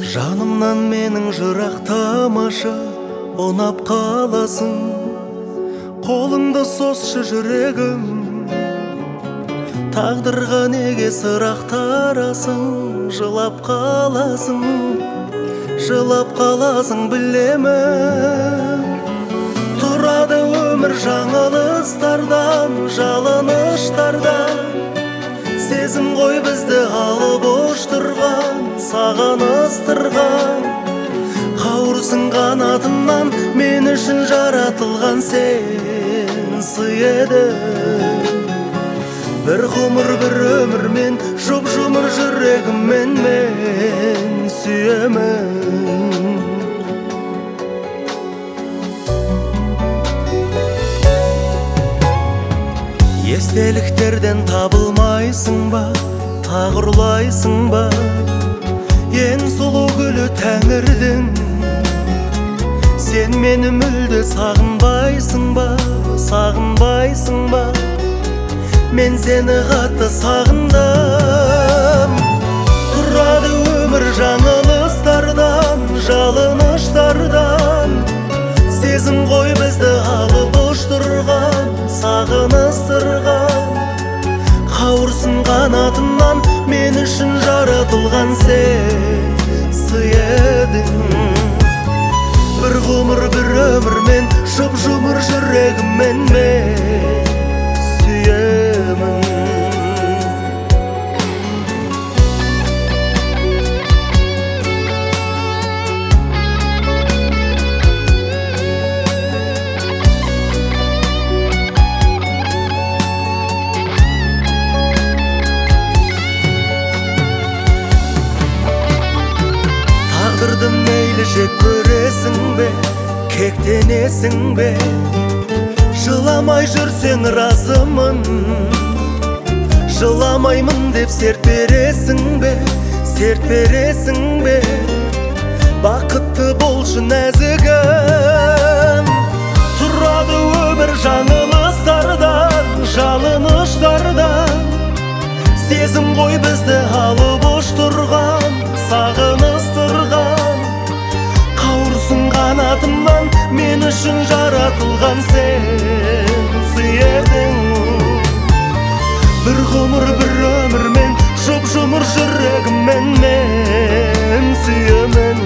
Жанымнан менің жырақ тамаша ұнап қаласың. Қолыңды сосшы жүрегім, тағдырға неге сырақтарасың? Жылап қаласың, жылап қаласың білемін. Тұрады өмір жаңылыстардан, жалыныштардан. Сезім ғой бізді алып ұштырған, саған ыстырған. Қауырсың қанатымнан, мен үшін жаратылған сен сый едің. Бір ғұмыр бір өмірмен, жұп-жұмыр жүрегіммен мен сүйемін. Естеліктерден табылмайсың ба, тағы ұрлайсың ба? Ең сұлу гүлі тәңірдің, сен мені мүлде сағынбайсың ба, сағынбайсың ба? Мен сені қатты сағындым. Тұрады өмір жаңылыстардан, жалыныштардан. Сезім ғой бізді алып ұштырған, саған ыстырған. Қауырсың қанатымнан, мен үшін жаратылған сен сый едің. Бір ғұмыр бір өмірмен, жұп-жұмыр жүрегіммен мен сүйемін. Тағдырды мейлі жек көресің бе, кектенесің бе? Жыламай жүрсең разымын, жыламаймын деп серт бересің бе, серт бересің бе? Бақытты болшы нәзігім. Тұрады өмір жаңылыстардан, жалыныштардан. Сезім ғой бізді алып ұштырған, саған ыстырған. Қауырсың қанатымнан, мен үшін жаратылған сен сый едің. Бір ғұмыр бір өмірмен, жұп-жұмыр жүрегіммен мен сүйемін.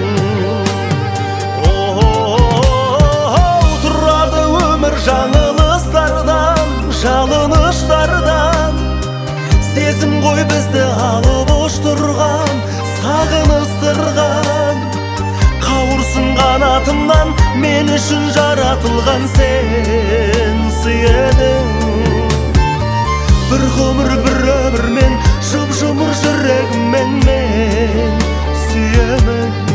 Тұрады өмір жаңылыстардан, жалыныштардан. Сезім ғой бізді алып ұштырған, саған ыстырған. Қауырсың қанатымнан, мен үшін жаратылған сен сый едің. Бір ғұмыр бір өмірмен, жұп-жұмыр жүрегіммен мен сүйемін.